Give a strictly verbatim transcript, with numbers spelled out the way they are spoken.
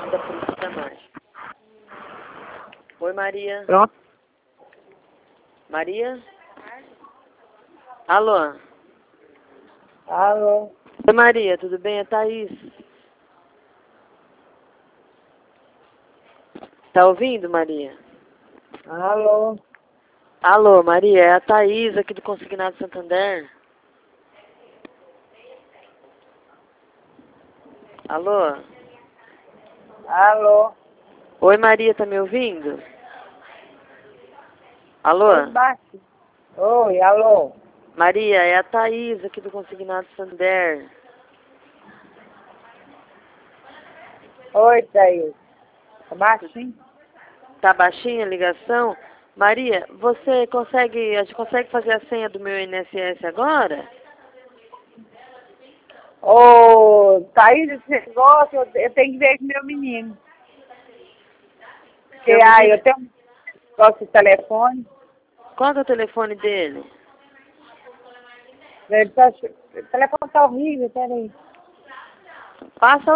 da Polícia da Margem. Oi, Maria. Pronto. Maria? Alô? Alô? Oi, Maria, tudo bem? É Thaís. Tá ouvindo, Maria? Alô? Alô, Maria, é a Thaís aqui do Consignado Santander. Alô? Alô? Oi, Maria, tá me ouvindo? Alô? Oi, baixo. Oi, alô? Maria, é a Thaís aqui do Consignado Santander. Oi, Thaís. Tá baixinho? Tá baixinha a ligação? Maria, você consegue, a gente consegue fazer a senha do meu I N S S agora? Ô, Thaís, esse negócio, eu, eu tenho que ver com meu menino. Porque, Seu ai, menino, eu tenho um negócio de telefone. qual que é o telefone dele? Ele tá, o telefone tá horrível, peraí. Passa